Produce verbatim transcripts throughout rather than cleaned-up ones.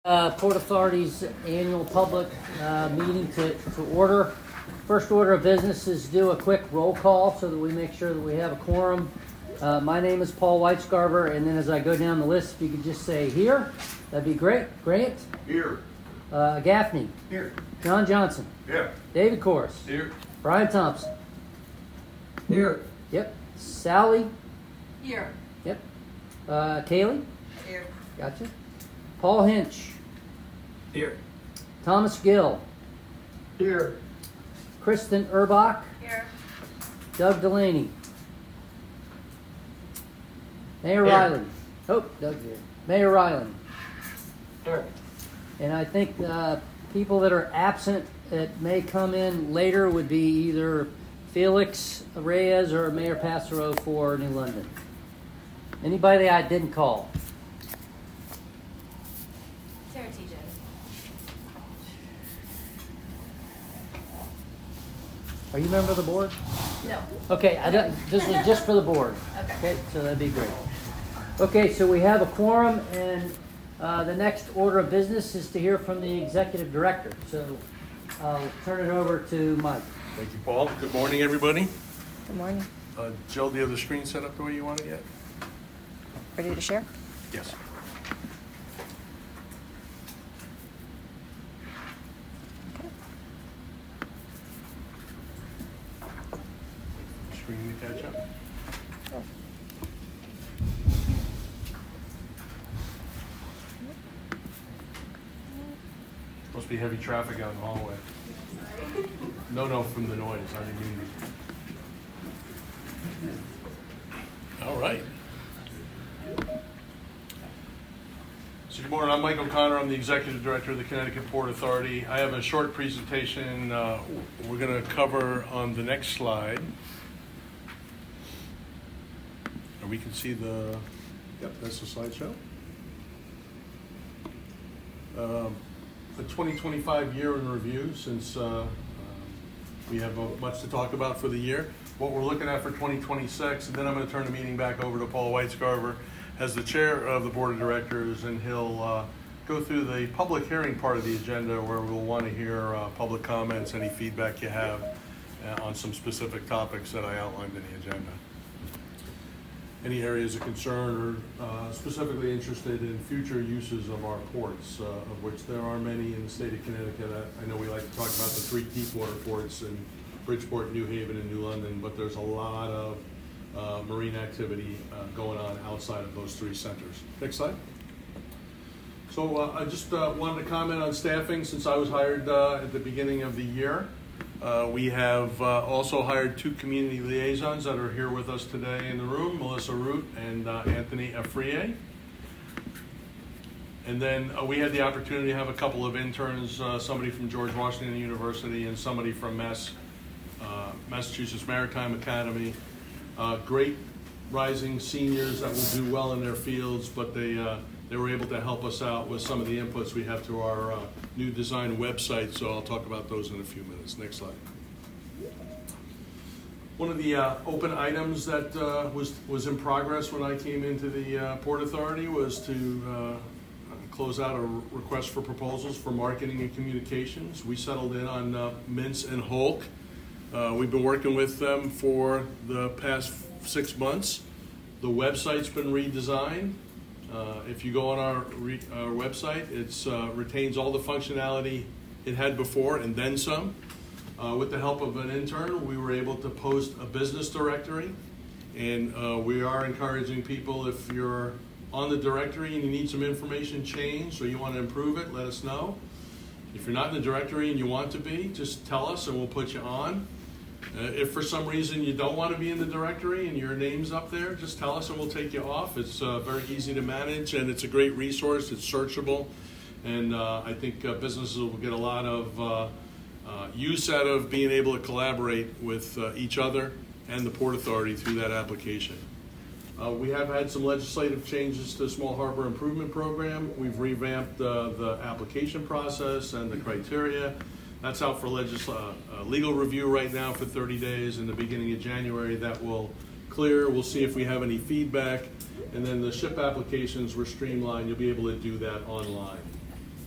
Uh, Port Authority's annual public uh, meeting to, to order. First order of business is do a quick roll call so that we make sure that we have a quorum. Uh, my name is Paul Weitsgarber, and then as I go down the list, if you could just say here, that'd be great. Grant? Here. Uh, Gaffney? Here. John Johnson? Here. David Corus? Here. Brian Thompson? Here. Yep. Sally? Here. Yep. Uh, Kaylee? Here. Gotcha. Paul Hinch? Here. Thomas Gill? Here. Kristen Erbach? Here. Doug Delaney? Mayor Here. Riley? Oh, Doug's here. Mayor Riley? Here. And I think uh, people that are absent that may come in later would be either Felix Reyes or Mayor Passero for New London. Anybody I didn't call? Sarah T J. Are you a member of the board? No. Okay, I don't, this is just for the board. Okay. Okay, so that'd be great. Okay, so we have a quorum, and uh, the next order of business is to hear from the executive director. So I'll turn it over to Mike. Thank you, Paul. Good morning, everybody. Good morning. Uh, Jill, do you have the screen set up the way you want it yet? Ready to share? Yes. Okay. Screen to catch up. Sure. Must be heavy traffic out in the hallway. No, no, from the noise. I didn't mean to. All right. So good morning, I'm Mike O'Connor. I'm the Executive Director of the Connecticut Port Authority. I have a short presentation uh, we're going to cover on the next slide. And we can see the, yep, that's the slideshow. Um, the twenty twenty-five year in review, since uh, um, we have uh, much to talk about for the year. What we're looking at for twenty twenty-six, and then I'm going to turn the meeting back over to Paul Weitsgarber as the chair of the board of directors, and he'll uh, go through the public hearing part of the agenda where we'll want to hear uh, public comments, any feedback you have uh, on some specific topics that I outlined in the agenda. Any areas of concern or uh, specifically interested in future uses of our ports, uh, of which there are many in the state of Connecticut. I, I know we like to talk about the three deep water ports in Bridgeport, New Haven, and New London, but there's a lot of uh, marine activity uh, going on outside of those three centers. Next slide. So uh, I just uh, wanted to comment on staffing since I was hired uh, at the beginning of the year. Uh, we have uh, also hired two community liaisons that are here with us today in the room, Melissa Root and uh, Anthony Afrier. And then uh, we had the opportunity to have a couple of interns, uh, somebody from George Washington University and somebody from Mass, uh, Massachusetts Maritime Academy. Uh, great rising seniors that will do well in their fields, but they uh, they were able to help us out with some of the inputs we have to our uh, new design website, so I'll talk about those in a few minutes. Next slide. One of the uh, open items that uh, was, was in progress when I came into the uh, Port Authority was to uh, close out a request for proposals for marketing and communications. We settled in on uh, Mintz and Hulk. Uh, we've been working with them for the past six months. The website's been redesigned. Uh, if you go on our, re, our website, it uh, retains all the functionality it had before and then some. Uh, with the help of an intern, we were able to post a business directory, and uh, we are encouraging people, if you're on the directory and you need some information changed or you want to improve it, let us know. If you're not in the directory and you want to be, just tell us and we'll put you on. Uh, if for some reason you don't want to be in the directory and your name's up there, just tell us and we'll take you off. It's uh, very easy to manage, and it's a great resource. It's searchable, and uh, I think uh, businesses will get a lot of uh, uh, use out of being able to collaborate with uh, each other and the Port Authority through that application. Uh, we have had some legislative changes to the Small Harbor Improvement Program. We've revamped uh, the application process and the criteria. That's out for legisl- uh, uh, legal review right now for thirty days. In the beginning of January, that will clear. We'll see if we have any feedback. And then the ship applications were streamlined. You'll be able to do that online.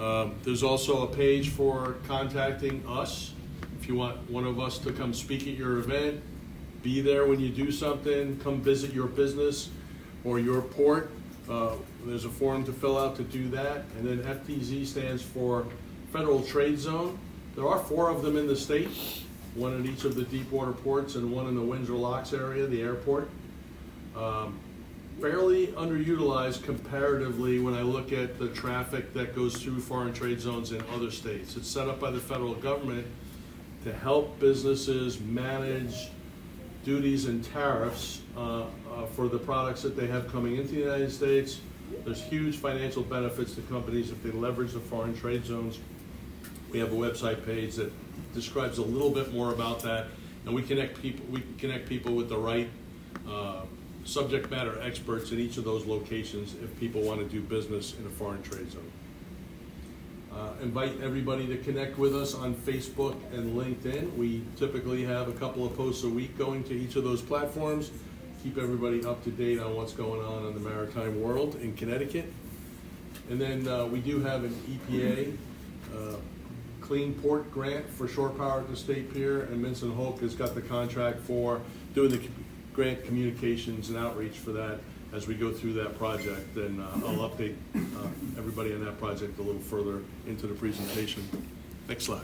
Um, there's also a page for contacting us. If you want one of us to come speak at your event, be there when you do something, come visit your business or your port, uh, there's a form to fill out to do that. And then F T Z stands for Federal Trade Zone. There are four of them in the state, one at each of the deep water ports and one in the Windsor Locks area, the airport. Um, fairly underutilized comparatively when I look at the traffic that goes through foreign trade zones in other states. It's set up by the federal government to help businesses manage duties and tariffs uh, uh, for the products that they have coming into the United States. There's huge financial benefits to companies if they leverage the foreign trade zones. We have a website page that describes a little bit more about that, and we connect people. We connect people with the right uh, subject matter experts in each of those locations if people want to do business in a foreign trade zone. Uh, invite everybody to connect with us on Facebook and LinkedIn. We typically have a couple of posts a week going to each of those platforms. Keep everybody up to date on what's going on in the maritime world in Connecticut. And then uh, we do have an E P A uh, Clean Port grant for shore power at the State Pier, and Minson Hoke has got the contract for doing the grant communications and outreach for that as we go through that project. And uh, I'll update uh, everybody on that project a little further into the presentation. Next slide.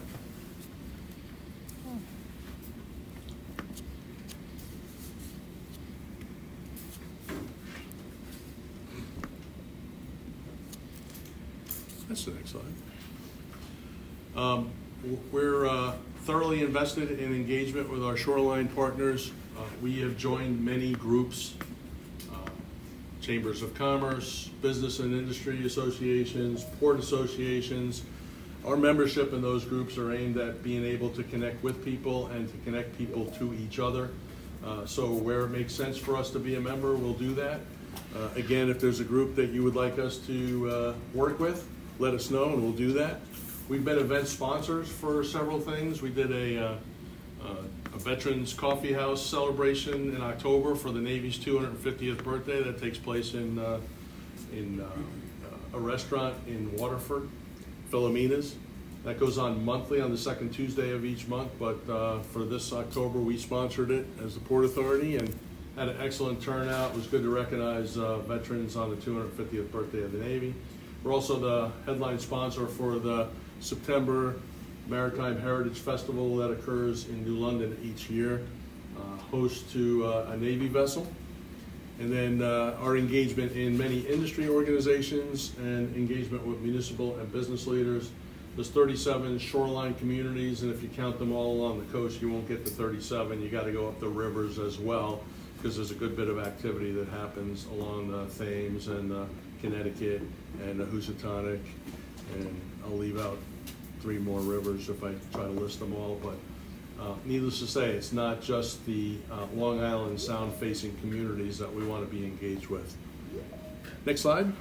That's the next slide. Um, we're uh, thoroughly invested in engagement with our shoreline partners. Uh, we have joined many groups, uh, chambers of commerce, business and industry associations, port associations. Our membership in those groups are aimed at being able to connect with people and to connect people to each other. Uh, so where it makes sense for us to be a member, we'll do that. Uh, again, if there's a group that you would like us to uh, work with, let us know and we'll do that. We've been event sponsors for several things. We did a, uh, uh, a Veterans Coffee House celebration in October for the Navy's two hundred fiftieth birthday that takes place in, uh, in uh, a restaurant in Waterford, Philomena's. That goes on monthly on the second Tuesday of each month, but uh, for this October we sponsored it as the Port Authority and had an excellent turnout. It was good to recognize uh, veterans on the two hundred fiftieth birthday of the Navy. We're also the headline sponsor for the September Maritime Heritage Festival that occurs in New London each year, uh, host to uh, a Navy vessel. And then uh, our engagement in many industry organizations and engagement with municipal and business leaders. There's thirty-seven shoreline communities, and if you count them all along the coast, you won't get to thirty-seven. You got to go up the rivers as well, because there's a good bit of activity that happens along the Thames and the Connecticut and the Housatonic, and I'll leave out three more rivers if I try to list them all, but uh, needless to say, it's not just the uh, Long Island Sound-facing communities that we want to be engaged with. Next slide.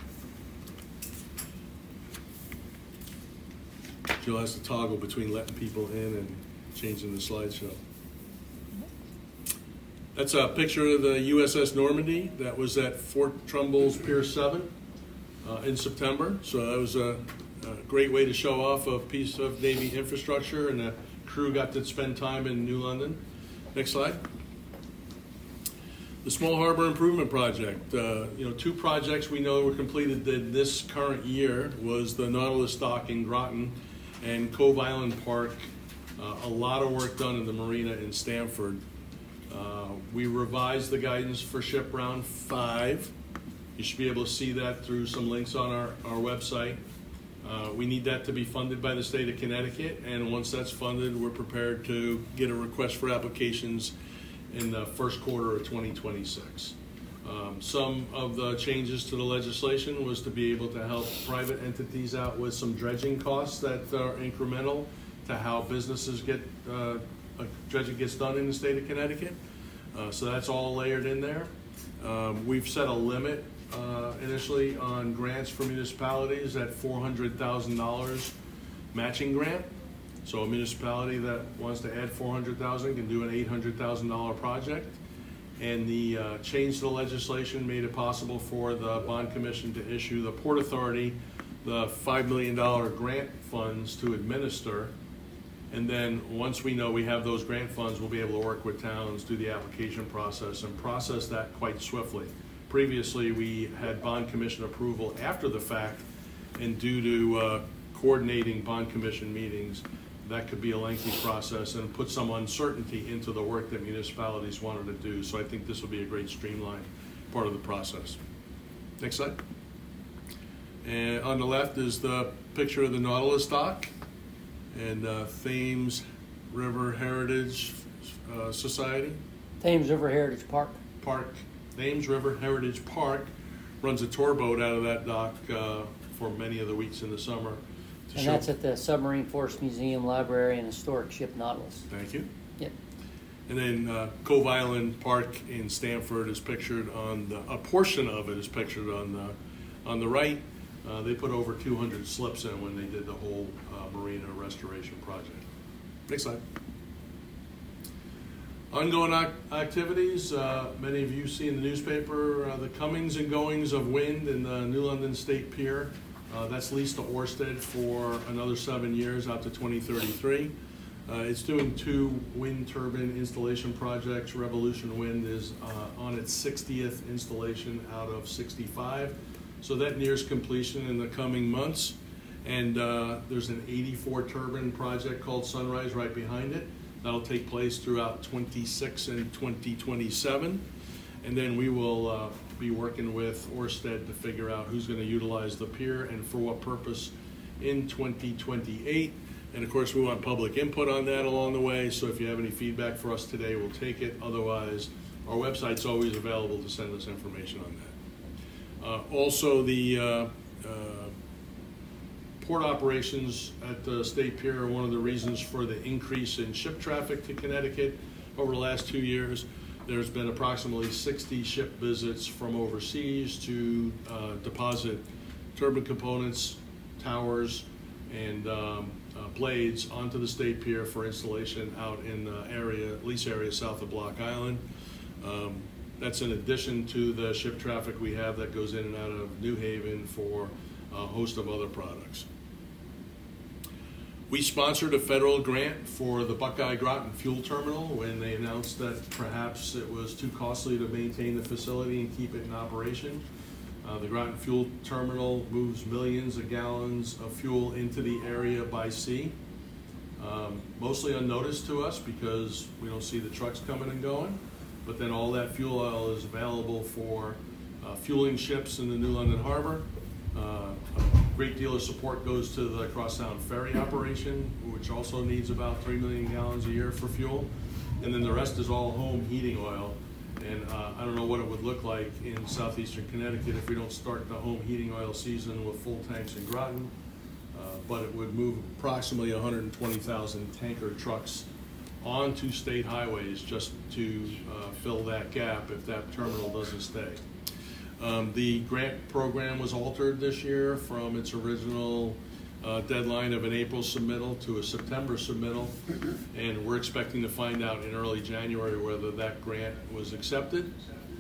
Jill has to toggle between letting people in and changing the slideshow. That's a picture of the U S S Normandy that was at Fort Trumbull's Pier seven uh, in September. So that was a, a great way to show off a piece of Navy infrastructure, and the crew got to spend time in New London. Next slide. The Small Harbor Improvement Project. Uh, you know, two projects we know were completed this current year was the Nautilus Dock in Groton and Cove Island Park. Uh, a lot of work done in the marina in Stamford. Uh, we revised the guidance for Ship Round five. You should be able to see that through some links on our, our website. Uh, we need that to be funded by the state of Connecticut, and once that's funded, we're prepared to get a request for applications in the first quarter of twenty twenty-six. Um, some of the changes to the legislation was to be able to help private entities out with some dredging costs that are incremental to how businesses get uh, dredging gets done in the state of Connecticut. Uh, so that's all layered in there. Um, we've set a limit uh, initially on grants for municipalities at four hundred thousand dollars matching grant. So a municipality that wants to add four hundred thousand dollars can do an eight hundred thousand dollars project. And the uh, change to the legislation made it possible for the bond commission to issue the Port Authority the five million dollar grant funds to administer. And then once we know we have those grant funds, we'll be able to work with towns, do the application process, and process that quite swiftly. Previously, we had bond commission approval after the fact, and due to uh, coordinating bond commission meetings, that could be a lengthy process and put some uncertainty into the work that municipalities wanted to do. So I think this will be a great streamlined part of the process. Next slide. And on the left is the picture of the Nautilus dock and uh, Thames River Heritage uh, Society. Thames River Heritage Park. Park, Thames River Heritage Park runs a tour boat out of that dock uh, for many of the weeks in the summer. to And show- that's at the Submarine Force Museum, Library, and Historic Ship Nautilus. Thank you. Yep. And then uh, Cove Island Park in Stamford is pictured on the, a portion of it is pictured on the, on the right. Uh, they put over two hundred slips in when they did the whole uh, marina restoration project. Next slide. Ongoing ac- activities, uh, many of you see in the newspaper uh, the comings and goings of wind in the New London State Pier. Uh, that's leased to Ørsted for another seven years out to twenty thirty-three. Uh, it's doing two wind turbine installation projects. Revolution Wind is uh, on its sixtieth installation out of sixty-five. So that nears completion in the coming months. And uh, there's an eighty-four turbine project called Sunrise right behind it. That'll take place throughout twenty-six and twenty twenty-seven. And then we will uh, be working with Ørsted to figure out who's going to utilize the pier and for what purpose in twenty twenty-eight. And of course, we want public input on that along the way. So if you have any feedback for us today, we'll take it. Otherwise, our website's always available to send us information on that. Uh, also, the uh, uh, port operations at the State Pier are one of the reasons for the increase in ship traffic to Connecticut over the last two years. There's been approximately sixty ship visits from overseas to uh, deposit turbine components, towers, and um, uh, blades onto the State Pier for installation out in the area, lease area south of Block Island. Um, That's in addition to the ship traffic we have that goes in and out of New Haven for a host of other products. We sponsored a federal grant for the Buckeye Groton Fuel Terminal when they announced that perhaps it was too costly to maintain the facility and keep it in operation. Uh, the Groton Fuel Terminal moves millions of gallons of fuel into the area by sea. Um, mostly unnoticed to us because we don't see the trucks coming and going. But then all that fuel oil is available for uh, fueling ships in the New London Harbor. Uh, a great deal of support goes to the Crosstown Ferry operation, which also needs about three million gallons a year for fuel. And then the rest is all home heating oil. And uh, I don't know what it would look like in southeastern Connecticut if we don't start the home heating oil season with full tanks in Groton. Uh, but it would move approximately one hundred twenty thousand tanker trucks onto state highways just to uh, fill that gap if that terminal doesn't stay. Um, the grant program was altered this year from its original uh, deadline of an April submittal to a September submittal, and we're expecting to find out in early January whether that grant was accepted.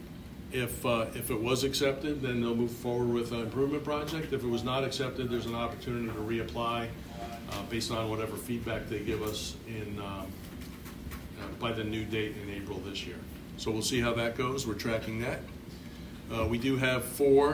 If, uh, if it was accepted, then they'll move forward with an improvement project. If it was not accepted, there's an opportunity to reapply uh, based on whatever feedback they give us in um, uh, by the new date in April this year. So we'll see how that goes. We're tracking that. Uh, we do have four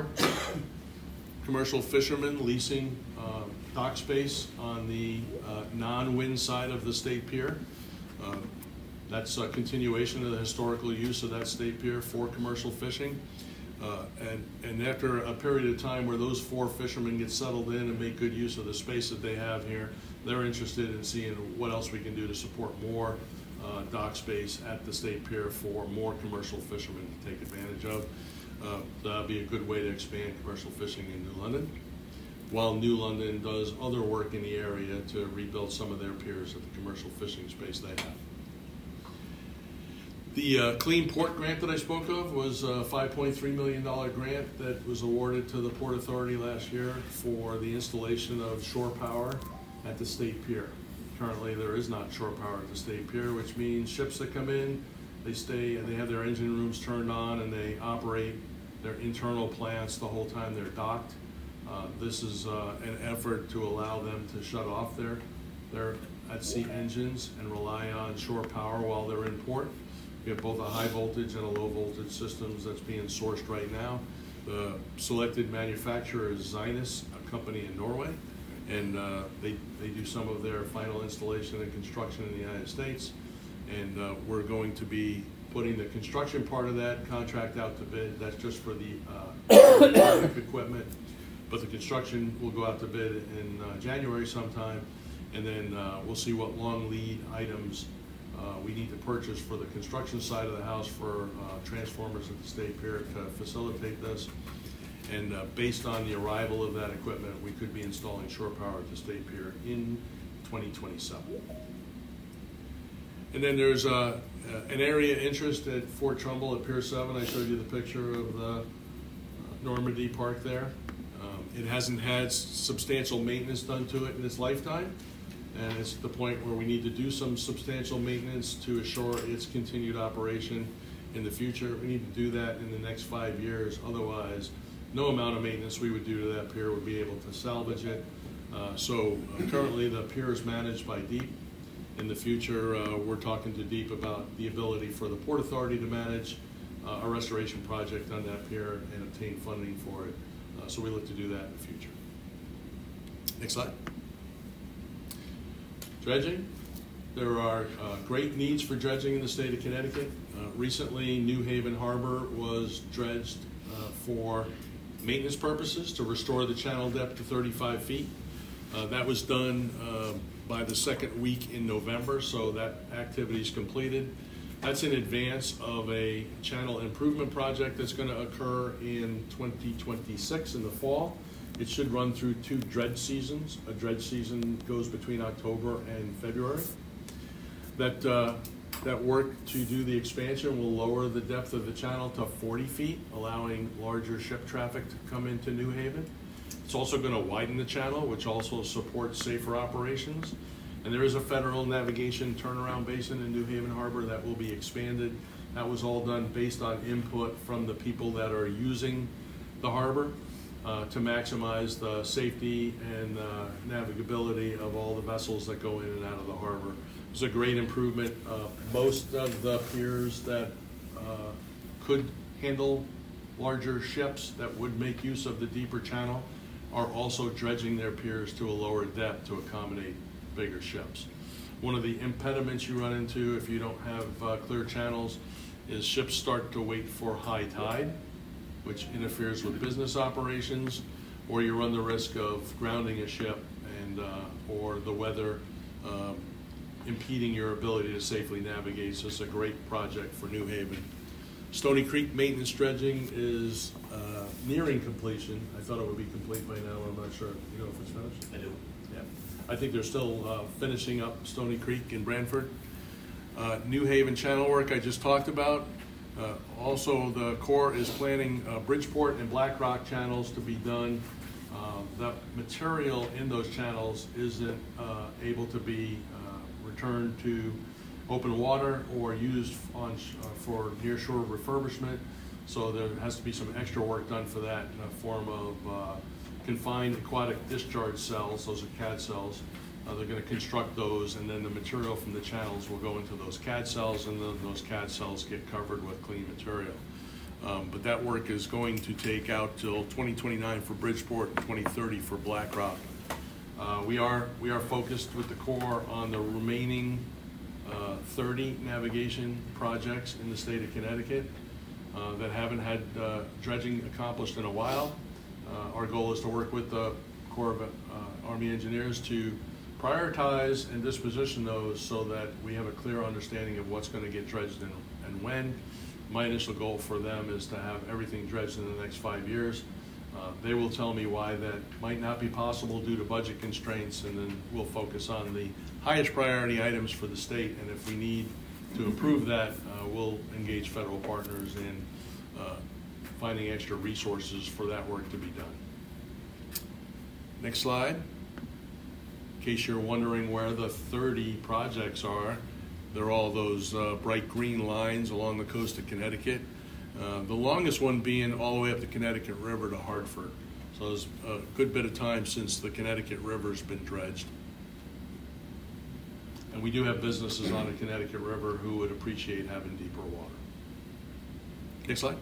commercial fishermen leasing uh, dock space on the uh, non-wind side of the State Pier. Uh, that's a continuation of the historical use of that State Pier for commercial fishing. Uh, and, and after a period of time where those four fishermen get settled in and make good use of the space that they have here, they're interested in seeing what else we can do to support more uh, dock space at the State Pier for more commercial fishermen to take advantage of. Uh, that'll be a good way to expand commercial fishing in New London, while New London does other work in the area to rebuild some of their piers at the commercial fishing space they have. The uh, Clean Port grant that I spoke of was a five point three million dollars grant that was awarded to the Port Authority last year for the installation of shore power at the State Pier. Currently, there is not shore power at the State Pier, which means ships that come in, they stay, they have their engine rooms turned on, and they operate their internal plants the whole time they're docked. Uh, This is uh, an effort to allow them to shut off their, their at-sea engines and rely on shore power while they're in port. We have both a high voltage and a low voltage systems that's being sourced right now. The selected manufacturer is Zinus, a company in Norway, and uh, they, they do some of their final installation and construction in the United States. And uh, we're going to be putting the construction part of that contract out to bid. That's just for the uh, equipment. But the construction will go out to bid in uh, January sometime, and then uh, we'll see what long lead items uh, we need to purchase for the construction side of the house for uh, transformers at the State Pier to facilitate this. And uh, based on the arrival of that equipment, we could be installing shore power at the State Pier in twenty twenty-seven. And then there's uh, an area of interest at Fort Trumbull at Pier seven. I showed you the picture of the uh, Normandy Park there. Um, it hasn't had substantial maintenance done to it in its lifetime, and it's at the point where we need to do some substantial maintenance to assure its continued operation in the future. We need to do that in the next five years. Otherwise, no amount of maintenance we would do to that pier would be able to salvage it. Uh, so uh, currently the pier is managed by DEEP. In the future, uh, we're talking to DEEP about the ability for the Port Authority to manage uh, a restoration project on that pier and obtain funding for it. Uh, so we look to do that in the future. Next slide. Dredging. There are uh, great needs for dredging in the state of Connecticut. Uh, recently, New Haven Harbor was dredged uh, for maintenance purposes to restore the channel depth to thirty-five feet. Uh, that was done uh, by the second week in November, so that activity is completed. That's in advance of a channel improvement project that's going to occur in twenty twenty-six in the fall. It should run through two dredge seasons. A dredge season goes between October and February. That, uh, that work to do the expansion will lower the depth of the channel to forty feet, allowing larger ship traffic to come into New Haven. It's also going to widen the channel, which also supports safer operations. And there is a federal navigation turnaround basin in New Haven Harbor that will be expanded. That was all done based on input from the people that are using the harbor uh, to maximize the safety and uh, navigability of all the vessels that go in and out of the harbor. It's a great improvement. Uh, most of the piers that uh, could handle larger ships that would make use of the deeper channel are also dredging their piers to a lower depth to accommodate bigger ships. One of the impediments you run into if you don't have uh, clear channels is ships start to wait for high tide, which interferes with business operations, or you run the risk of grounding a ship and uh, or the weather um, impeding your ability to safely navigate. So it's a great project for New Haven. Stony Creek maintenance dredging is uh, nearing completion. I thought it would be complete by now. I'm not sure. You know if it's finished? I do. Yeah. I think they're still uh, finishing up Stony Creek in Branford. Uh, New Haven channel work I just talked about. Uh, also, the Corps is planning uh, Bridgeport and Black Rock channels to be done. Uh, the material in those channels isn't uh, able to be uh, returned to open water or used on uh, for nearshore refurbishment. So there has to be some extra work done for that in a form of uh, confined aquatic discharge cells. Those are C A D cells. Uh, they're going to construct those, and then the material from the channels will go into those C A D cells, and then those C A D cells get covered with clean material. Um, but that work is going to take out till twenty twenty-nine for Bridgeport and twenty thirty for Black Rock. Uh, we are we are focused with the Corps on the remaining uh, thirty navigation projects in the state of Connecticut uh, that haven't had uh, dredging accomplished in a while. Uh, our goal is to work with the Corps of uh, Army Engineers to prioritize and disposition those so that we have a clear understanding of what's going to get dredged and, and when. My initial goal for them is to have everything dredged in the next five years. Uh, they will tell me why that might not be possible due to budget constraints, and then we'll focus on the highest priority items for the state, and if we need to improve that, uh, we'll engage federal partners in uh, finding extra resources for that work to be done. Next slide. In case you're wondering where the thirty projects are, they're all those uh, bright green lines along the coast of Connecticut. Uh, the longest one being all the way up the Connecticut River to Hartford. So it's a good bit of time since the Connecticut River's been dredged. And we do have businesses on the Connecticut River who would appreciate having deeper water. Next slide.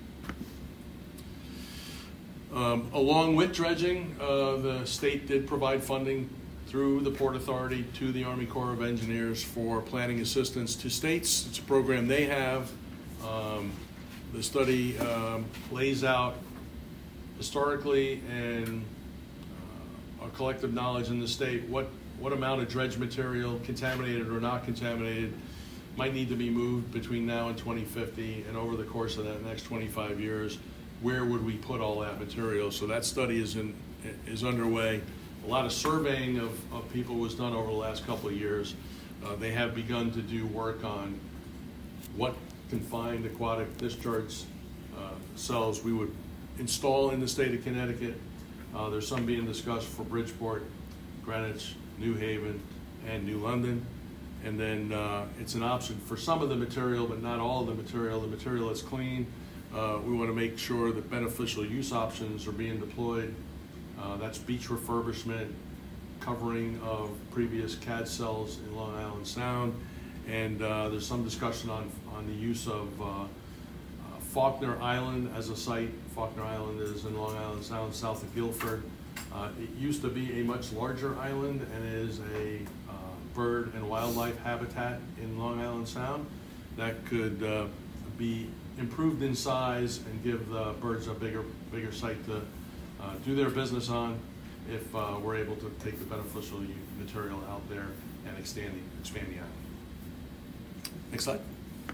Um, along with dredging, uh, the state did provide funding through the Port Authority to the Army Corps of Engineers for planning assistance to states. It's a program they have. Um, the study um, lays out historically and uh, our collective knowledge in the state what, what amount of dredge material, contaminated or not contaminated, might need to be moved between now and twenty fifty, and over the course of that next twenty-five years, where would we put all that material? So that study is in is underway. A lot of surveying of, of people was done over the last couple of years. Uh, they have begun to do work on what confined aquatic discharge uh, cells we would install in the state of Connecticut. Uh, there's some being discussed for Bridgeport, Greenwich, New Haven, and New London. And then uh, it's an option for some of the material, but not all of the material. The material that's clean, uh, we want to make sure that beneficial use options are being deployed. Uh, that's beach refurbishment, covering of previous C A D cells in Long Island Sound, and uh, there's some discussion on, on the use of uh, uh, Faulkner Island as a site. Faulkner Island is in Long Island Sound, south of Guilford. Uh, it used to be a much larger island and is a uh, bird and wildlife habitat in Long Island Sound that could uh, be improved in size and give the birds a bigger, bigger site to uh, do their business on if uh, we're able to take the beneficial material out there and expand the, expand the island. Next slide.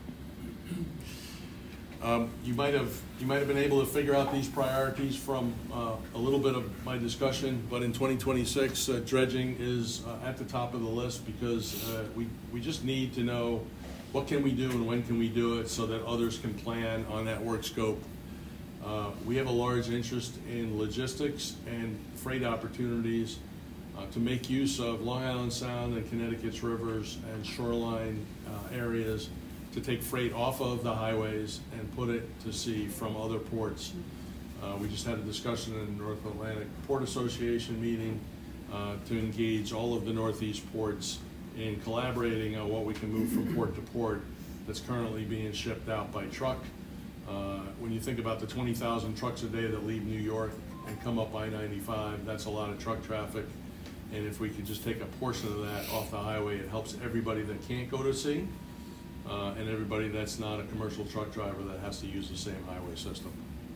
Um, you might have you might have been able to figure out these priorities from uh, a little bit of my discussion, but in twenty twenty-six, uh, dredging is uh, at the top of the list because uh, we we just need to know what can we do and when can we do it so that others can plan on that work scope. Uh, we have a large interest in logistics and freight opportunities uh, to make use of Long Island Sound and Connecticut's rivers and shoreline uh, areas to take freight off of the highways and put it to sea from other ports. Uh, we just had a discussion in the North Atlantic Port Association meeting uh, to engage all of the Northeast ports in collaborating on what we can move from port to port that's currently being shipped out by truck. Uh, when you think about the twenty thousand trucks a day that leave New York and come up I ninety-five, that's a lot of truck traffic. And if we could just take a portion of that off the highway, it helps everybody that can't go to sea. Uh, and everybody that's not a commercial truck driver that has to use the same highway system.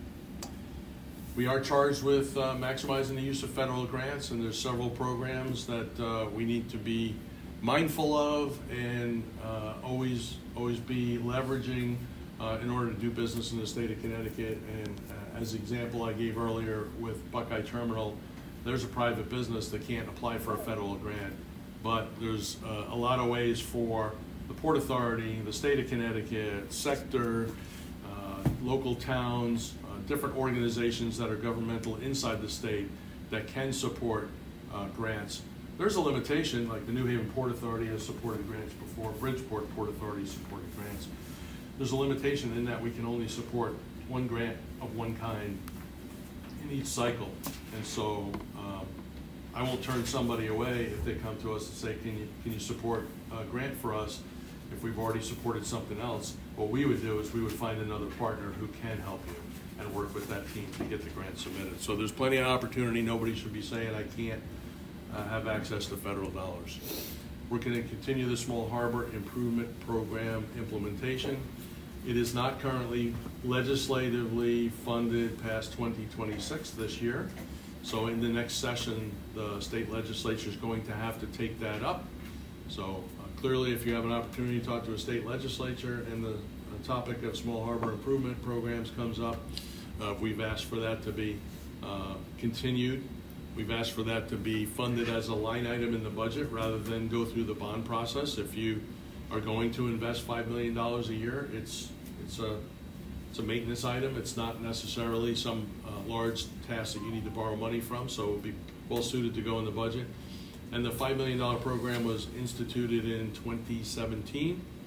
We are charged with uh, maximizing the use of federal grants, and there's several programs that uh, we need to be mindful of and uh, always always be leveraging uh, in order to do business in the state of Connecticut. And uh, as the example I gave earlier with Buckeye Terminal, there's a private business that can't apply for a federal grant, but there's uh, a lot of ways for the Port Authority, the state of Connecticut, sector, uh, local towns, uh, different organizations that are governmental inside the state that can support uh, grants. There's a limitation, like the New Haven Port Authority has supported grants before, Bridgeport Port Authority supported grants. There's a limitation in that we can only support one grant of one kind in each cycle. And so um, I won't turn somebody away if they come to us and say, can you, can you support a grant for us? If we've already supported something else, what we would do is we would find another partner who can help you and work with that team to get the grant submitted. So there's plenty of opportunity. Nobody should be saying I can't uh, have access to federal dollars. We're going to continue the Small Harbor Improvement Program implementation. It is not currently legislatively funded past twenty twenty-six this year. So in the next session, the state legislature is going to have to take that up. So uh, clearly, if you have an opportunity to talk to a state legislature and the uh, topic of small harbor improvement programs comes up, uh, we've asked for that to be uh, continued. We've asked for that to be funded as a line item in the budget rather than go through the bond process. If you are going to invest five million dollars a year, it's, it's, a, it's a maintenance item. It's not necessarily some uh, large task that you need to borrow money from, so it would be well suited to go in the budget. And the five million dollar program was instituted in twenty seventeen.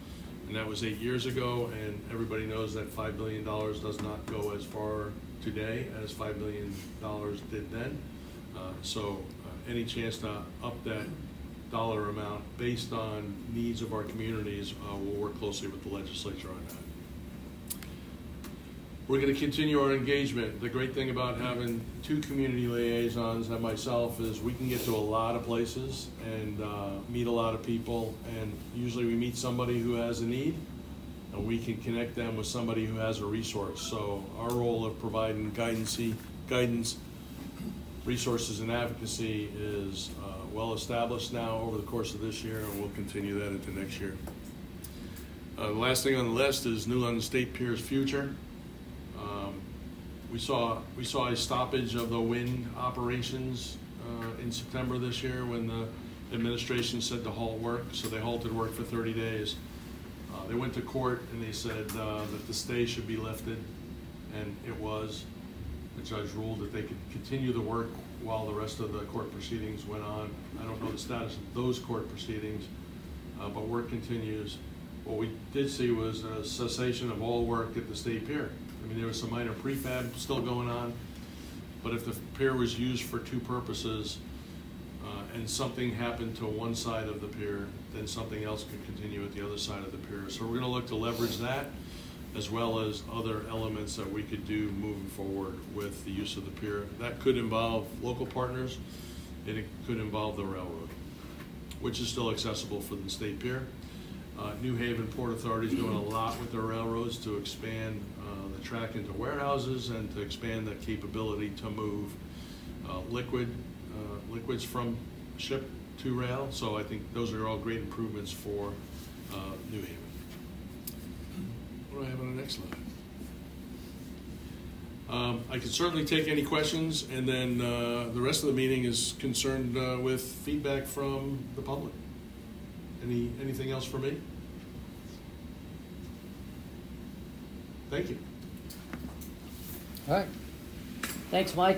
And that was eight years ago, and everybody knows that five billion dollars does not go as far today as five billion dollars did then. Uh, so uh, any chance to up that dollar amount based on needs of our communities, uh, we'll work closely with the legislature on that. We're going to continue our engagement. The great thing about having two community liaisons and myself is we can get to a lot of places and uh, meet a lot of people, and usually we meet somebody who has a need and we can connect them with somebody who has a resource. So our role of providing guidance, guidance resources and advocacy is uh, well established now over the course of this year, and we'll continue that into next year. Uh, the last thing on the list is New London State Pier's future. Um, we saw we saw a stoppage of the wind operations uh, in September this year when the administration said to halt work, so they halted work for thirty days. Uh, they went to court and they said uh, that the stay should be lifted, and it was. The judge ruled that they could continue the work while the rest of the court proceedings went on. I don't know the status of those court proceedings, uh, but work continues. What we did see was a cessation of all work at the State Pier. I mean, there was some minor prefab still going on, but if the pier was used for two purposes uh, and something happened to one side of the pier, then something else could continue at the other side of the pier. So we're going to look to leverage that, as well as other elements that we could do moving forward with the use of the pier. That could involve local partners, and it could involve the railroad, which is still accessible for the State Pier. Uh, New Haven Port Authority is doing a lot with their railroads to expand uh, the track into warehouses and to expand the capability to move uh, liquid uh, liquids from ship to rail. So I think those are all great improvements for uh, New Haven. What do I have on the next slide? Um, I can certainly take any questions, and then uh, the rest of the meeting is concerned uh, with feedback from the public. Any anything else for me? Thank you. All right. Thanks, Mike.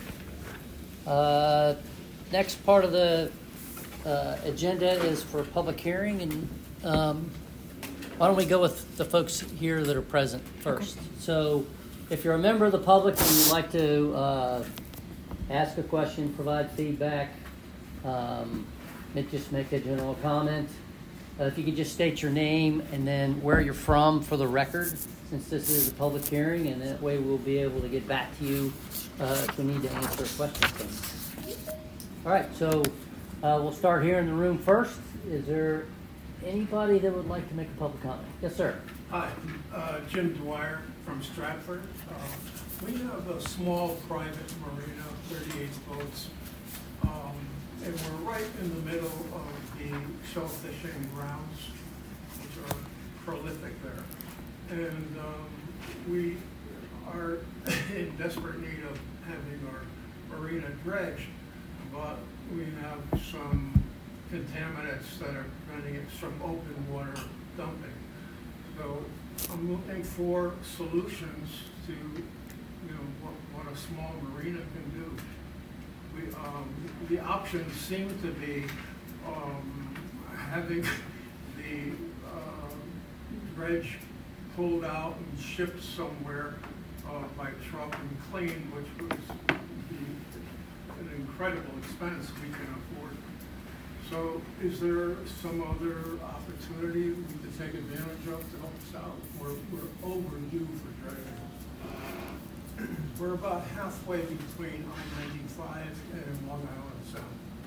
Uh, next part of the uh, agenda is for public hearing, and um, why don't we go with the folks here that are present first? Okay. So if you're a member of the public and you'd like to uh, ask a question, provide feedback, um, make, just make a general comment, uh, if you could just state your name and then where you're from for the record, since this is a public hearing, and that way we'll be able to get back to you uh, if we need to answer a question from you. All right, so uh, we'll start here in the room first. Is there anybody that would like to make a public comment? Yes, sir. Hi, uh, Jim Dwyer from Stratford. Uh, we have a small private marina, thirty-eight boats, um, and we're right in the middle of the shell fishing grounds, which are prolific there. And um, we are in desperate need of having our marina dredged, but we have some contaminants that are preventing it from open water dumping. So I'm looking for solutions to, you know, what, what a small marina can do. We, um, the options seem to be um, having the uh, dredge pulled out and shipped somewhere uh, by truck and cleaned, which would be an incredible expense we can afford. So is there some other opportunity we could take advantage of to help us out? We're, we're overdue for dredging. We're about halfway between I ninety-five and Long Island Sound.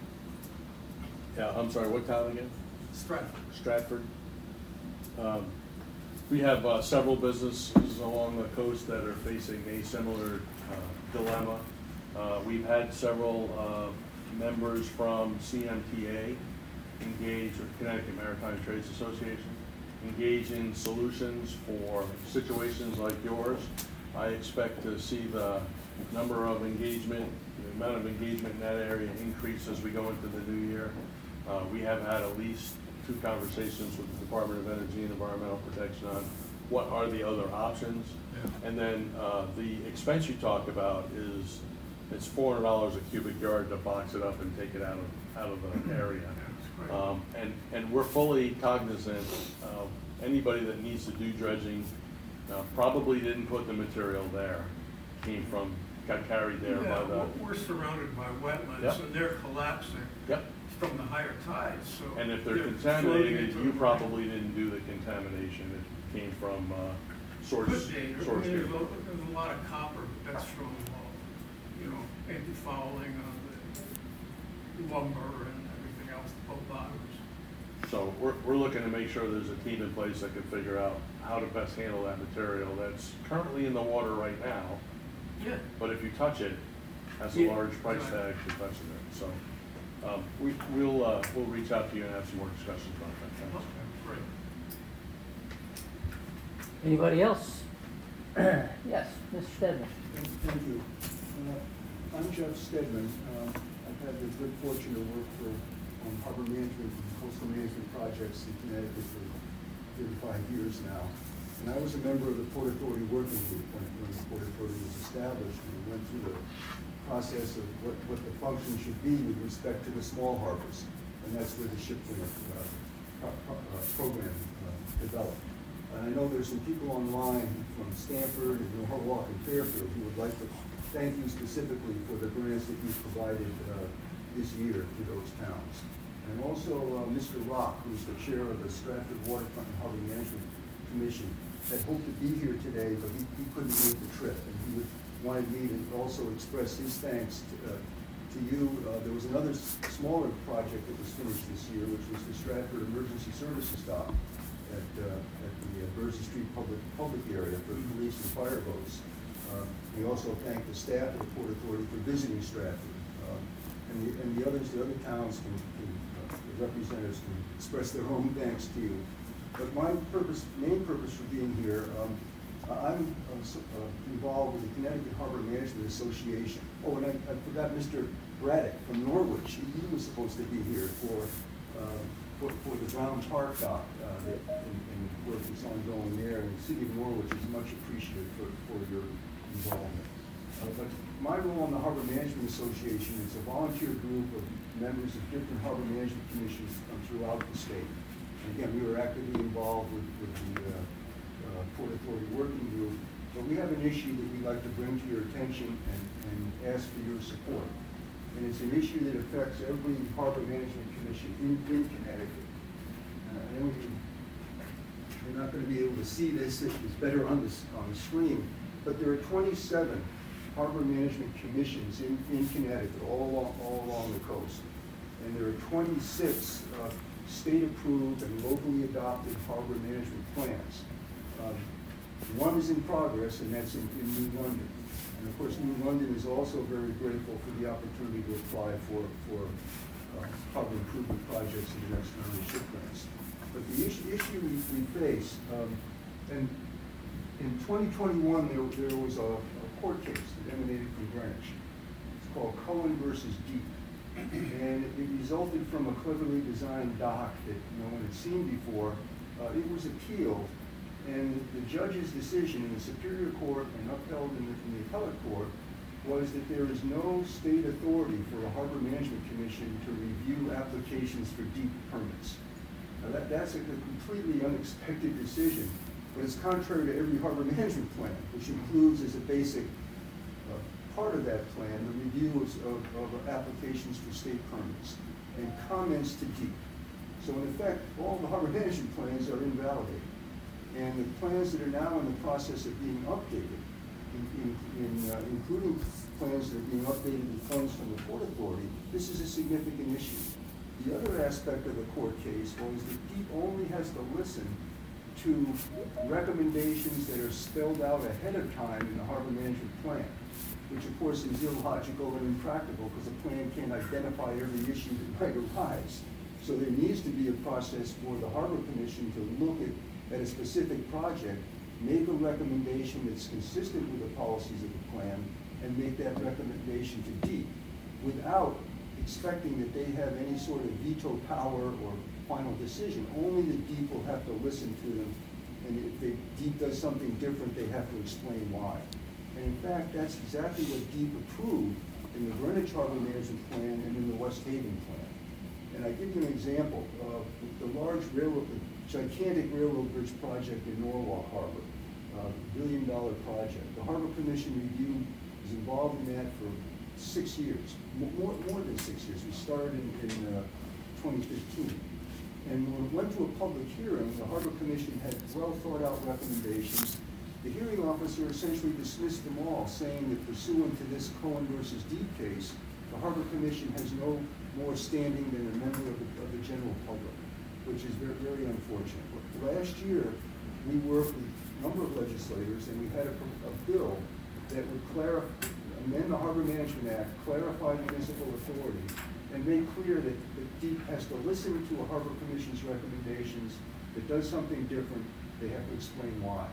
Yeah, I'm sorry, what town again? Stratford. Stratford. Um, we have uh, several businesses along the coast that are facing a similar uh, dilemma. Uh, we've had several uh, members from C M T A engage, or Connecticut Maritime Trades Association, engage in solutions for situations like yours. I expect to see the number of engagement, the amount of engagement in that area increase as we go into the new year. Uh, we have had at least two conversations with the Department of Energy and Environmental Protection on what are the other options. Yeah. And then uh, the expense you talk about is it's four hundred dollars a cubic yard to box it up and take it out of, out of the area. That's great. Um, and, and we're fully cognizant of anybody that needs to do dredging, uh, probably didn't put the material there, came from, got carried there Yeah, by the, we're- we're surrounded by wetlands, Yep. and they're collapsing yep. from the higher tides, so. And if they're floating contaminated, into you the- probably didn't do the contamination, it came from, uh, source, Could be, I source mean, there's a, here. there's a lot of copper that's from, uh, you know, anti-fouling on the lumber and everything else, the boat bottoms. So we're, we're looking to make sure there's a team in place that can figure out how to best handle that material that's currently in the water right now. Yeah. But if you touch it, that's a Yeah, large price right. tag for touching it, so. Um, we, we'll, uh, we'll reach out to you and have some more discussions about that. Okay, Thanks. great. Anybody else? Yes, Mister Stedman. Thank you. Uh, I'm Jeff Stedman. Um, I've had the good fortune to work for um, harbor management and coastal management projects in Connecticut for thirty-five years now. And I was a member of the Port Authority Working Group when, when the Port Authority was established. And we went through the process of what, what the function should be with respect to the small harbors. And that's where the ship cleanup uh, pro- pro- uh, program uh, developed. And I know there's some people online from Stanford and Norwalk and Fairfield who would like to thank you specifically for the grants that you've provided uh, this year to those towns. And also uh, Mister Rock, who's the chair of the Stratford Waterfront and Harbor Management Commission, had hoped to be here today, but he, he couldn't make the trip. And he would, wanted me to also express his thanks to, uh, to you. Uh, there was another s- smaller project that was finished this year, which was the Stratford Emergency Services Stop at, uh, at the uh, Bursey Street public public area for police and fire boats. Uh, we also thank the staff of the Port Authority for visiting Stratford. Um, and, the, and the others, the other towns, can, can uh, the representatives can express their own thanks to you. But my purpose, main purpose for being here, um, I'm uh, so- uh, involved with the Connecticut Harbor Management Association. Oh, and I, I forgot Mister Braddock from Norwich. He, he was supposed to be here for uh, for, for the Brown Park dock uh, that, and, and work that's ongoing there. And the city of Norwich is much appreciated for, for your involvement. Uh, but my role on the Harbor Management Association is a volunteer group of members of different harbor management commissions from throughout the state. And again, we were actively involved with, with the uh, uh, Port Authority Working Group. But we have an issue that we'd like to bring to your attention and, and ask for your support. And it's an issue that affects every harbor management commission in, in Connecticut. Uh, I know you, you're not going to be able to see this, it's better on, this, on the screen, but there are twenty-seven harbor management commissions in, in Connecticut, all along, all along the coast. And there are twenty-six uh, state-approved and locally adopted harbor management plans. Um, one is in progress, and that's in, in New London. And of course, New London is also very grateful for the opportunity to apply for, for uh, harbor improvement projects in the next round of ship grants. But the issue, issue we, we face, um, and in twenty twenty-one, there, there was a, a court case that emanated from Greenwich. It's called Cohen versus Deep. And it resulted from a cleverly designed dock that no one had seen before. Uh, it was appealed, and the judge's decision in the Superior Court and upheld in the, in the Appellate Court was that there is no state authority for a Harbor Management Commission to review applications for deep permits. Now that, that's a completely unexpected decision, but it's contrary to every harbor management plan, which includes as a basic uh, part of that plan the review of, of, of applications for state permits and comments to deep. So in effect, all the harbor management plans are invalidated. And the plans that are now in the process of being updated, in, in, in, uh, including plans that are being updated with funds from the Port Authority, this is a significant issue. The other aspect of the court case was that DEEP only has to listen to recommendations that are spelled out ahead of time in the harbor management plan, which of course is illogical and impractical because the plan can't identify every issue that might arise. So there needs to be a process for the Harbor Commission to look at, at a specific project, make a recommendation that's consistent with the policies of the plan, and make that recommendation to DEEP without expecting that they have any sort of veto power or final decision. Only the DEEP will have to listen to them, and if they, DEEP does something different, they have to explain why. And in fact, that's exactly what DEEP approved in the Greenwich Harbor Management Plan and in the West Haven Plan. And I give you an example of the large railroad, the gigantic railroad bridge project in Norwalk Harbor, uh, billion dollar project. The Harbor Commission review is involved in that for six years, more, more than six years. We started in, in uh, twenty fifteen. And when it went to a public hearing, the Harbor Commission had well thought out recommendations. The hearing officer essentially dismissed them all, saying that pursuant to this Cohen versus Deep case, the Harbor Commission has no more standing than a member of the, of the general public, which is very, very unfortunate. But last year, we worked with a number of legislators, and we had a, a bill that would clarify, amend the Harbor Management Act, clarify municipal authority, and make clear that the Deep has to listen to a Harbor Commission's recommendations. If it does something different, they have to explain why.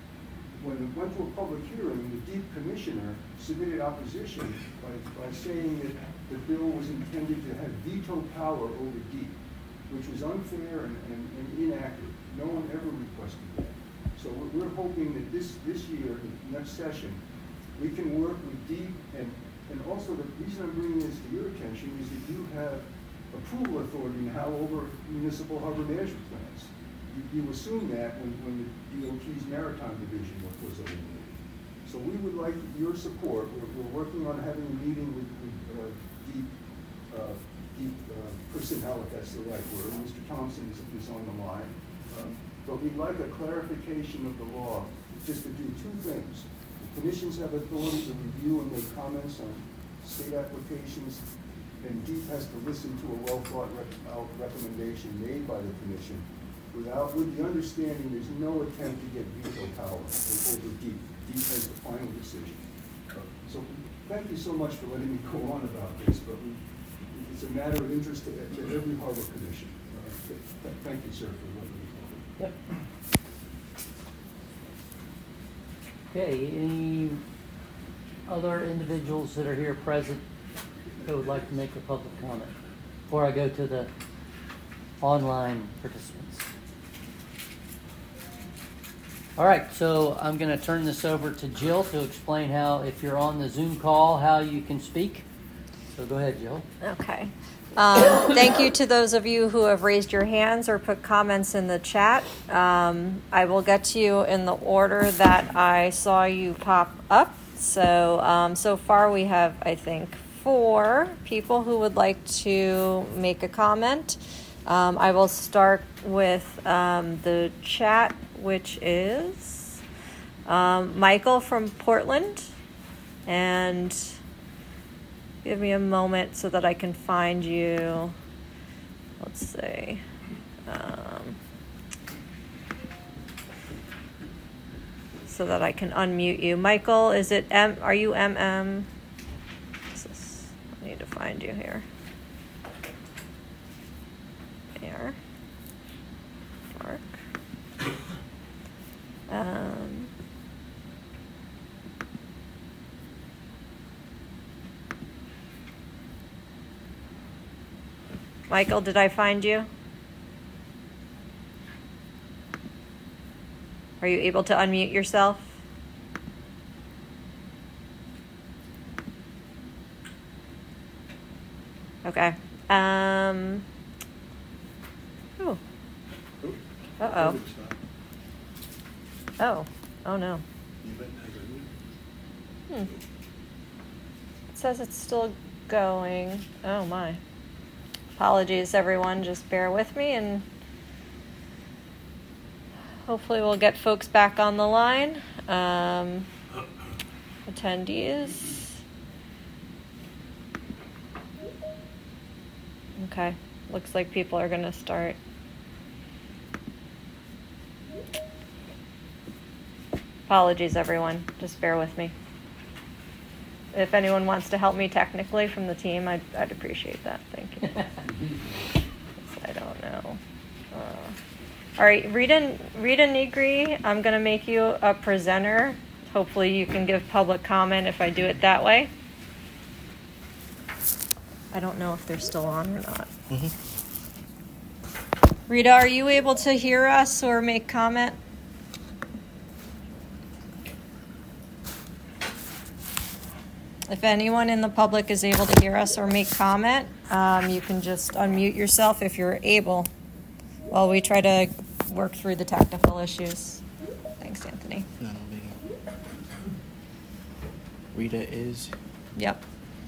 When it went to a public hearing, the Deep Commissioner submitted opposition by, by saying that the bill was intended to have veto power over Deep, which was unfair and, and, and inaccurate. No one ever requested that. So we're, we're hoping that this, this year, next session, we can work with Deep, and, and also the reason I'm bringing this to your attention is that you have approval authority now over municipal harbor management plans. You, you assume that when, when the D O T's Maritime Division was eliminated. So we would like your support. We're, we're working on having a meeting with, with uh, Deep, uh, Deep uh, personnel, if that's the right word. Mister Thompson is, is on the line. Um, but we'd like a clarification of the law just to do two things. The commissions have authority to review and make comments on state applications, and Deep has to listen to a well-thought rec- out recommendation made by the commission without, with the understanding there's no attempt to get veto power over Deep. Deep has the final decision. So thank you so much for letting me go on about this, but we, it's a matter of interest to, to every harbor commission. Uh, th- th- thank you, sir, for letting me go. Yep. Okay, any other individuals that are here present who would like to make a public comment before I go to the online participants? All right, so I'm going to turn this over to Jill to explain how, if you're on the Zoom call, how you can speak. So go ahead, Jill. Okay. Um, thank you to those of you who have raised your hands or put comments in the chat. Um, I will get to you in the order that I saw you pop up. So, um, so far we have, I think, four people who would like to make a comment. Um, I will start with um, the chat, which is um, Michael from Portland. And give me a moment so that I can find you. Let's see. Um, so that I can unmute you. Michael, is it M? Are you M M? What's this? I need to find you here. There. Mark. Um. Michael, did I find you? Are you able to unmute yourself? Okay. Um. Oh. Uh-oh. Oh. Oh, no. Hmm. It says it's still going. Oh, my. Apologies, everyone. Just bear with me, and hopefully we'll get folks back on the line. Um, attendees. Okay. Looks like people are going to start. Apologies, everyone. Just bear with me. If anyone wants to help me technically from the team, I'd, I'd appreciate that. Thank you. I don't know. Uh, all right, Rita, Rita Negri, I'm going to make you a presenter. Hopefully you can give public comment if I do it that way. I don't know if they're still on or not. Mm-hmm. Rita, are you able to hear us or make comment? If anyone in the public is able to hear us or make comment, um, you can just unmute yourself if you're able while we try to work through the technical issues. Thanks, Anthony. No, no biggie. Rita is. Yep.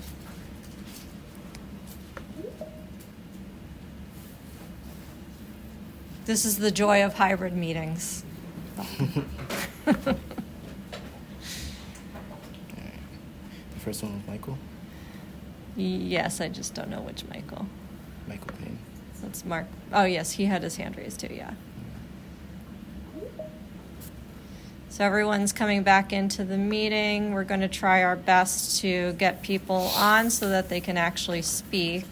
This is the joy of hybrid meetings. The first one was Michael. Yes, I just don't know which Michael. Michael Payne. That's Mark. Oh, yes, he had his hand raised too, yeah. So everyone's coming back into the meeting. We're going to try our best to get people on so that they can actually speak.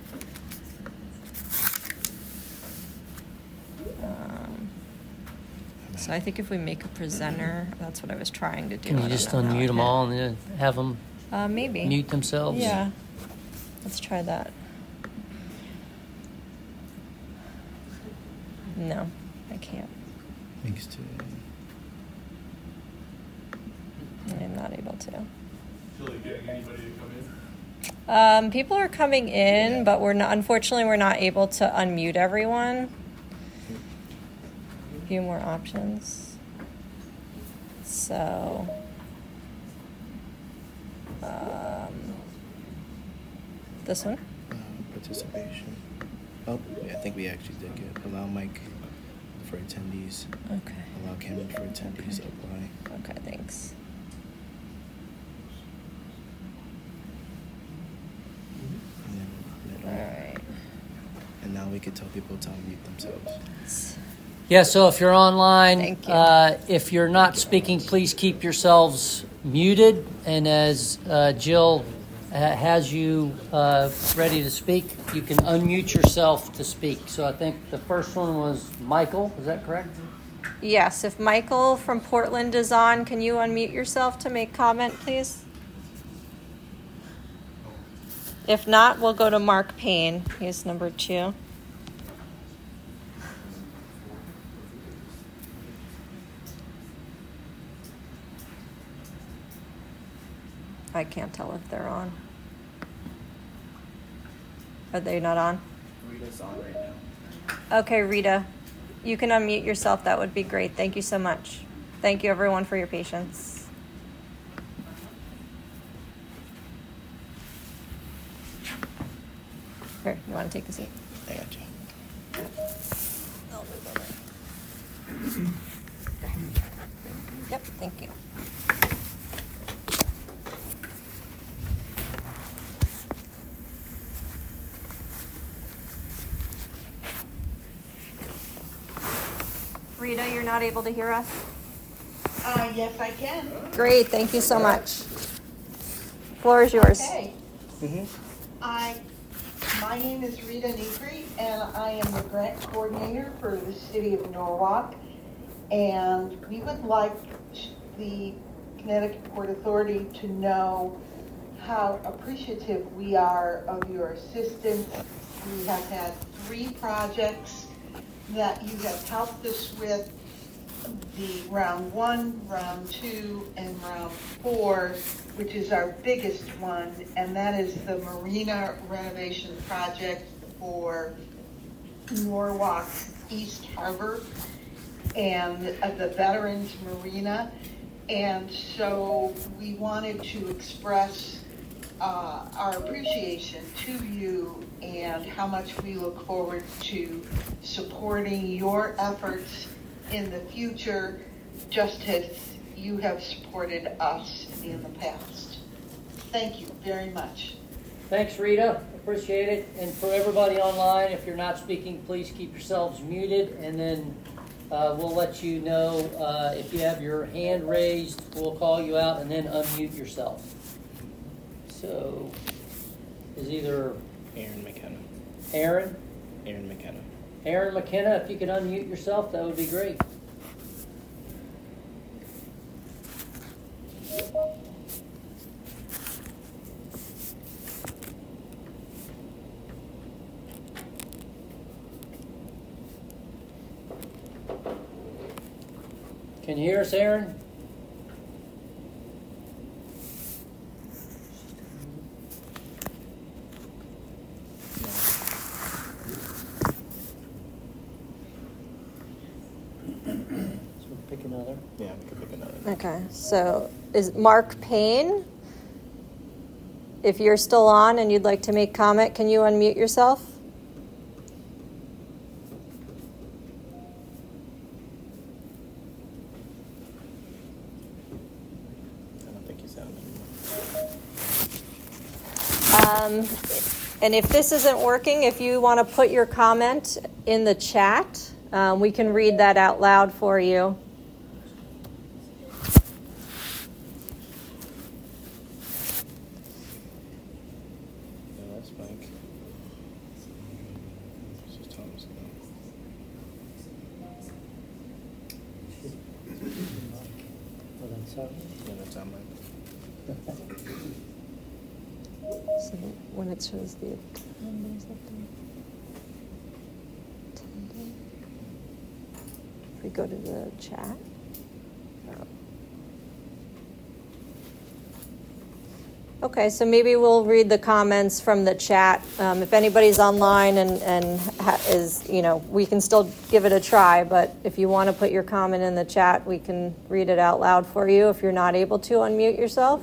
Um, so I think if we make a presenter, that's what I was trying to do. Can I you don't just know how unmute I them hit. all and then have them Uh, maybe. mute themselves? Yeah. Let's try that. No, I can't. Thanks to. I'm not able to. Tilly, getting anybody to come in? Um, people are coming in, but we're not. Unfortunately, we're not able to unmute everyone. A few more options. So, um, this one. Uh, participation. Oh, yeah, I think we actually did get allow mic for attendees. Okay. Allow camera for attendees. Apply. Okay. Thanks. And then All middle. right. And now we could tell people to unmute themselves. Yeah, so if you're online, Thank you. uh, if you're not speaking, please keep yourselves muted. And as uh, Jill ha- has you uh, ready to speak, you can unmute yourself to speak. So I think the first one was Michael. Is that correct? Yes. If Michael from Portland is on, can you unmute yourself to make comment, please? If not, we'll go to Mark Payne. He's number two. I can't tell if they're on. Are they not on? Rita's on right now. Okay, Rita, you can unmute yourself. That would be great. Thank you so much. Thank you, everyone, for your patience. Here, you want to take the seat? I got you. I'll move over. Yep, thank you. Rita, you're not able to hear us? Uh, yes, I can. Great, thank you so much. Floor is yours. Okay. I, my name is Rita Negri, and I am the grant coordinator for the city of Norwalk. And we would like the Connecticut Port Authority to know how appreciative we are of your assistance. We have had three projects that you have helped us with, the round one, round two, and round four, which is our biggest one, and that is the marina renovation project for Norwalk East Harbor and uh, the Veterans Marina. And so we wanted to express uh, our appreciation to you and how much we look forward to supporting your efforts in the future, just as you have supported us in the past. Thank you very much. Thanks, Rita. Appreciate it. And for everybody online, if you're not speaking, please keep yourselves muted. And then uh, we'll let you know uh, if you have your hand raised, we'll call you out and then unmute yourself. So, is either Aaron McKenna. Aaron? Aaron McKenna. Aaron McKenna, if you could unmute yourself, that would be great. Can you hear us, Aaron? another. Yeah, we could pick another. Okay, so is Mark Payne? If you're still on and you'd like to make comment, can you unmute yourself? I don't think he's on anymore. Um, and if this isn't working, if you want to put your comment in the chat, um, we can read that out loud for you. No, that's Mike. This is Thomas. Well, then, so- Yeah, that's on Mike. So when it shows the attendees up there. Attendee. If we go to the chat. Okay, so maybe we'll read the comments from the chat. Um, if anybody's online and, and ha- is, you know, we can still give it a try, but if you want to put your comment in the chat, we can read it out loud for you if you're not able to unmute yourself.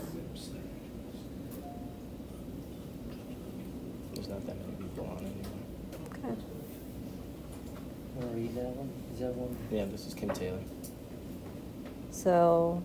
There's not that many people on anymore. Okay. Wanna read that one? Is that one? Yeah, this is Kim Taylor. So,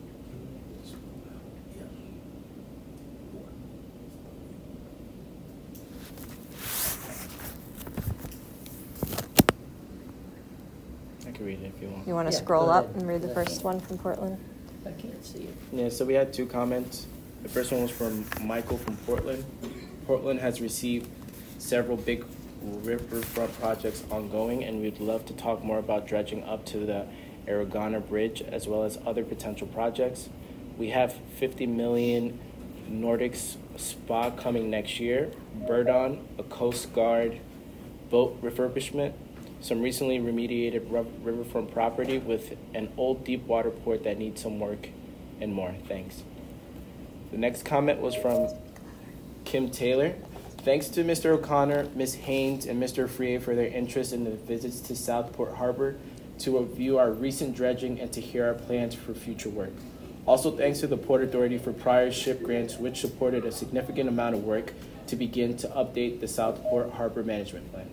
I can read it if you want. you want to Yeah, scroll go up ahead. and read the That's first fine. one from Portland? I can't see it. Yeah, so we had two comments. The first one was from Michael from Portland. Portland has received several big riverfront projects ongoing, and we'd love to talk more about dredging up to the Aragona Bridge, as well as other potential projects. We have fifty million Nordic Spa coming next year, Birdon, a Coast Guard boat refurbishment, some recently remediated ru- riverfront property with an old deep water port that needs some work, and more. Thanks. The next comment was from Kim Taylor. Thanks to Mister O'Connor, Miz Haynes, and Mister Freer for their interest in the visits to Southport Harbor to review our recent dredging and to hear our plans for future work. Also, thanks to the Port Authority for prior SHIP grants, which supported a significant amount of work to begin to update the Southport Harbor Management Plan.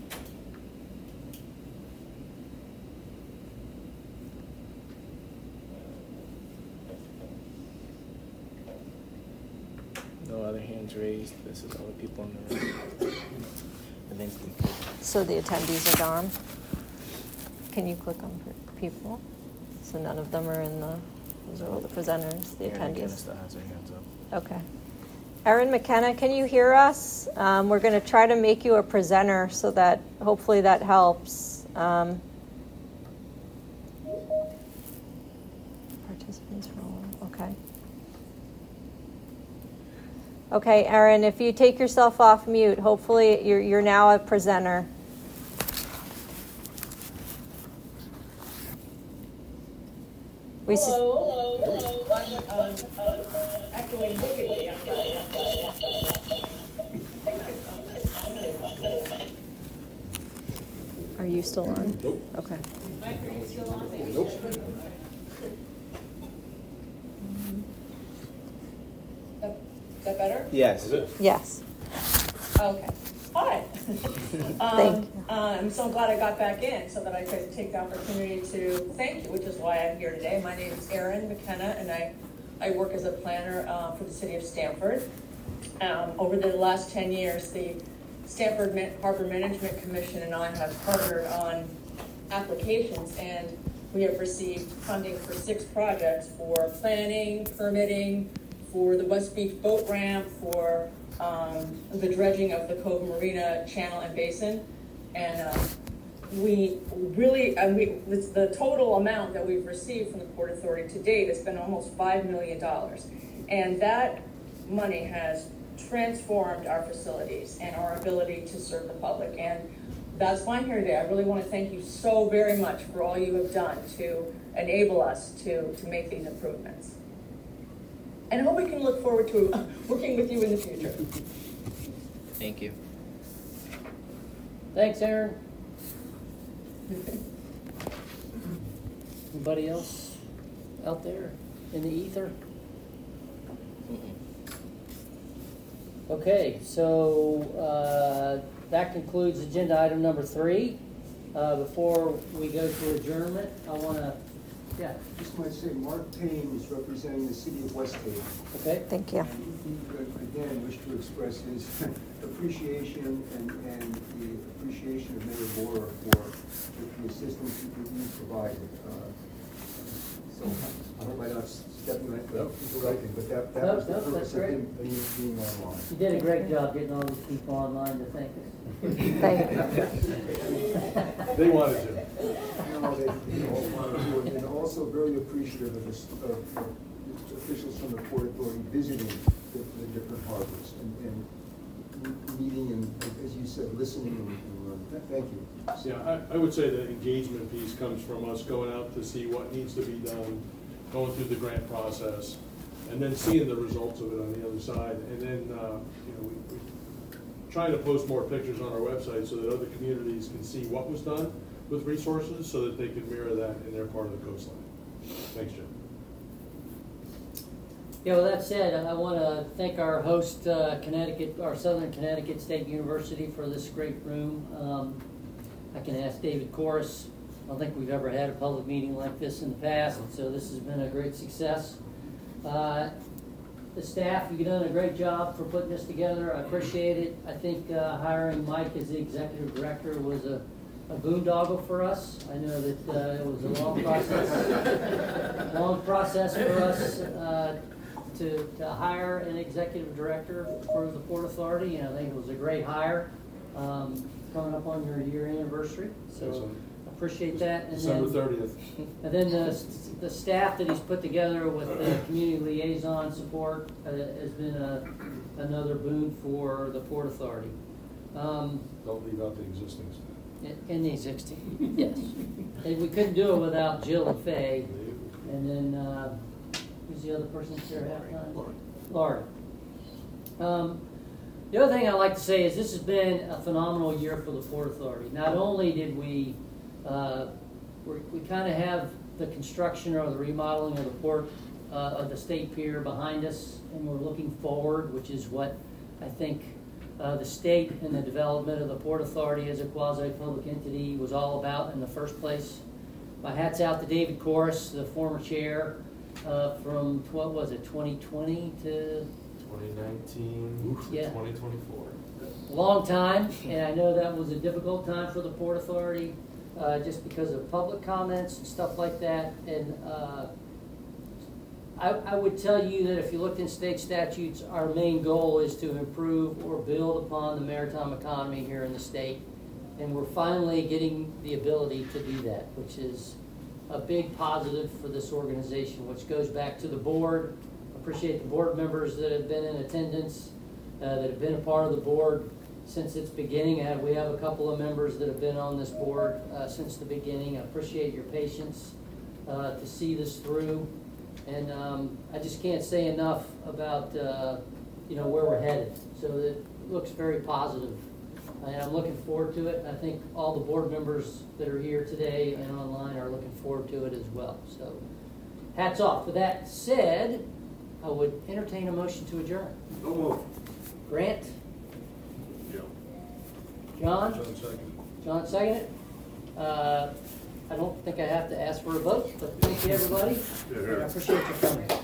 No other hands raised. This is all the people in the room. I think we could. So the attendees are gone. Can you click on per- people? So none of them are in the, those are all the presenters, the Erin McKenna attendees. still has her hands up. Okay. Erin McKenna, can you hear us? Um, we're going to try to make you a presenter so that hopefully that helps. Um, participants role, okay. Okay, Erin, if you take yourself off mute, hopefully you're, you're now a presenter. We s- Hello, hello, hello. I'm um, echoing wickedly. Are you still on? Nope. Okay. Is that better? Yes. Yes. Okay. Hi. Thank Um, you. uh, I'm so glad I got back in so that I could take the opportunity to thank you, which is why I'm here today. My name is Erin McKenna, and I, I work as a planner uh, for the city of Stamford. Um, over the last ten years, the Stamford Ma- Harbor Management Commission and I have partnered on applications, and we have received funding for six projects for planning, permitting, for the West Beach boat ramp, for um, the dredging of the Cove Marina channel and basin. And uh, we really, and we, it's the total amount that we've received from the Port Authority to date has been almost five million dollars. And that money has transformed our facilities and our ability to serve the public. And that's why I'm here today. I really want to thank you so very much for all you have done to enable us to, to make these improvements. And I hope we can look forward to working with you in the future. Thank you. Thanks, Aaron. Anybody else out there in the ether? Okay, so uh, that concludes agenda item number three. Uh, before we go to adjournment, I want to, yeah, Just might say, Mark Payne is representing the city of West Haven. okay. Thank you. And he, uh, again, wish to express his appreciation and, and the appreciation of Mayor Borer for the assistance that he provided. Uh, So I hope I'm not stepping right, into the right thing, but that, that Nope, was the nope, purpose that's of great. him being, being online. You did a great job getting all these people online to thank us. Thank you. They wanted to. No, they, they all wanted to, and also very appreciative of, this, of, of officials from the Port Authority visiting the, the different harbors and, and meeting and, as you said, listening and, and learning. Th- Thank you. Yeah, I, I would say the engagement piece comes from us going out to see what needs to be done, going through the grant process, and then seeing the results of it on the other side. And then, uh, you know, we, we trying to post more pictures on our website so that other communities can see what was done with resources so that they can mirror that in their part of the coastline. Thanks, Jim. Yeah, with that said, I want to thank our host, uh, Connecticut, our Southern Connecticut State University, for this great room. Um, I can ask David Corus. I don't think we've ever had a public meeting like this in the past, so this has been a great success. Uh, the staff, you've done a great job for putting this together. I appreciate it. I think uh, hiring Mike as the executive director was a, a boondoggle for us. I know that uh, it was a long process, long process for us uh, to, to hire an executive director for the Port Authority, and I think it was a great hire. Um, coming up on your year anniversary, so Excellent. appreciate that. And December then, thirtieth. and then the, the staff that he's put together with the community liaison support uh, has been a, another boon for the Port Authority. Um, Don't leave out the existing staff. in, in the existing, yes. And we couldn't do it without Jill and Faye. And then, uh, who's the other person that's there halftime? Lauren. Lauren. Um, The other thing I'd like to say is this has been a phenomenal year for the Port Authority. Not only did we, uh, we're, we kind of have the construction or the remodeling of the port, uh, of the state pier behind us, and we're looking forward, which is what I think uh, the state and the development of the Port Authority as a quasi-public entity was all about in the first place. My hat's out to David Corus, the former chair, uh, from, what was it, twenty twenty to twenty nineteen, Yeah. twenty twenty-four. long time, and I know that was a difficult time for the Port Authority, uh, just because of public comments and stuff like that. And uh, I, I would tell you that if you looked in state statutes, our main goal is to improve or build upon the maritime economy here in the state. And we're finally getting the ability to do that, which is a big positive for this organization, which goes back to the board. Appreciate the board members that have been in attendance, uh, that have been a part of the board since its beginning. Uh, we have a couple of members that have been on this board uh, since the beginning. I appreciate your patience uh, to see this through. And um, I just can't say enough about uh, you know, where we're headed. So it looks very positive. And I'm looking forward to it. I think all the board members that are here today and online are looking forward to it as well. So hats off. With that said, I would entertain a motion to adjourn. No move. Grant? Yeah. John? John second. John seconded. Uh, I don't think I have to ask for a vote, but thank you, everybody. Yeah, here. I appreciate you coming.